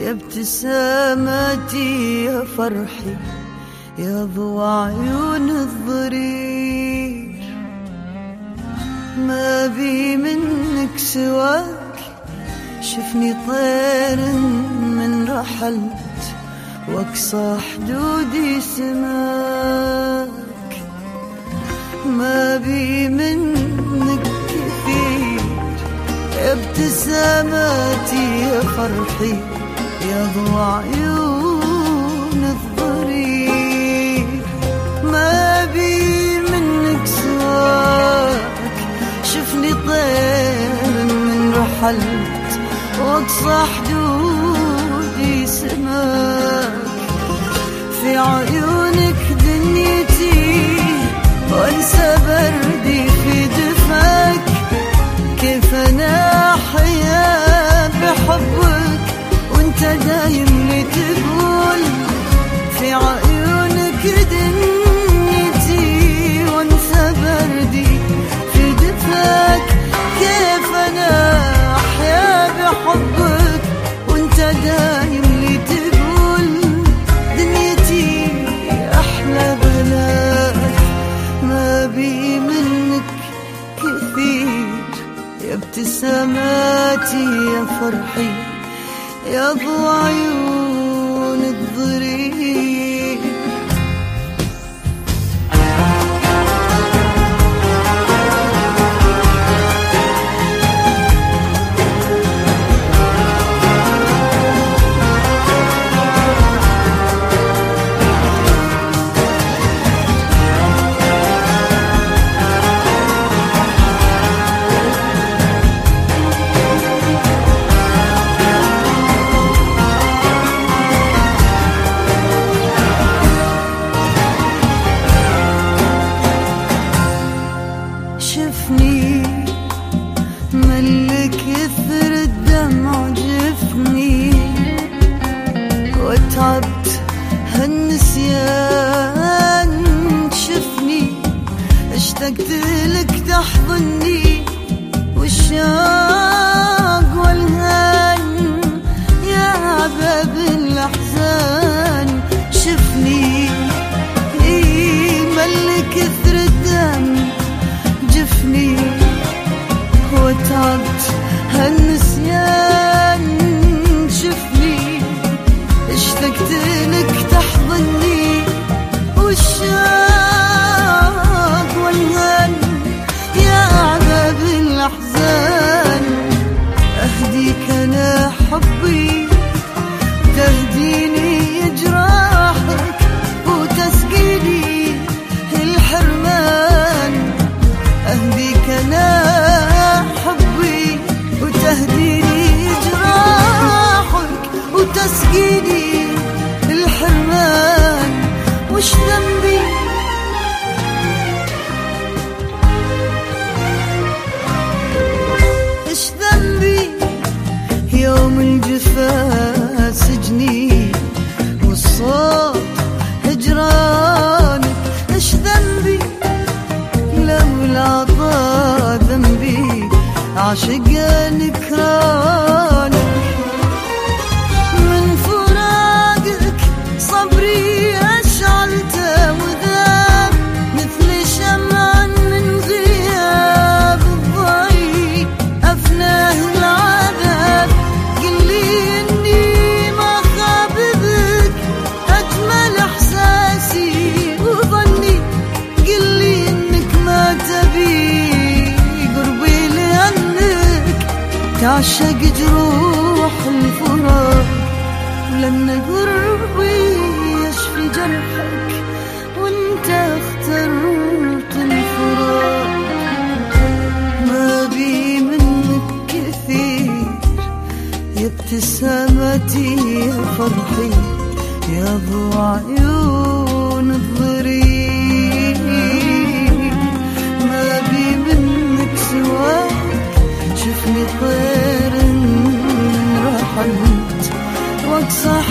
يا ابتسامتي يا فرحي يا ضوء عيون الضرير. ما بي منك سواك، شفني طير من رحلت واقصى حدودي سماك. ما بي منك كثير يا ابتساماتي يا فرحي يا ضوء عيون الضرير. ما بي منك سواك، شفني طير من رحلت واقصى حدودي سماك. في عيونك دنيتي وانسى بردي في دفاك. كيف انا احيا بحبك وانت دايم لي تقول. في عيونك دنيتي وانسى بردي في دفاك. كيف انا احيا بحبك وانت دايم لي تقول. دنيتي احلى بلاك. ما بي منك كثير يا ابتساماتي يا فرحي يا ضوء عيون الضرير. شفني ملك يثر الدمع جفني وتعبت هالنسيان. شفني اشتقت لك تحضني والشوق والهان يا باب الأحزان. شفني ملك يثر الدمع جفني وتعبت هالنسيان. شفني اشتقت لك تحضني والشوق والهان يا أعذاب الأحزان. أهديك أنا حبي تهديني جراحك وتسقيني الحرمان. أهديك أنا حبي وتهديني جراحك وتسقيني الحرمان. وش ذنبي إيش ذنبي يوم الجفا سجني والصوت هجرانك. إيش ذنبي لولا ضاع ذنبي عاشق نكرانك. من فراقك صبري أشعلته وذاب مثل شمع من غياب الضي أفناه العذاب. قل لي إني ما خابذك أجمل إحساسي وظني. قل لي إنك ما تبي قربي لأنك تعشق جروح الفراق. ولأن قربي يشفي جرحك وانت اخترت الفراق. ما بي منك كثير يا ابتسامتي يا فرحي يا ضوء عيون الضرير. ما بي منك سواك، شفني طير من رحلت واقصى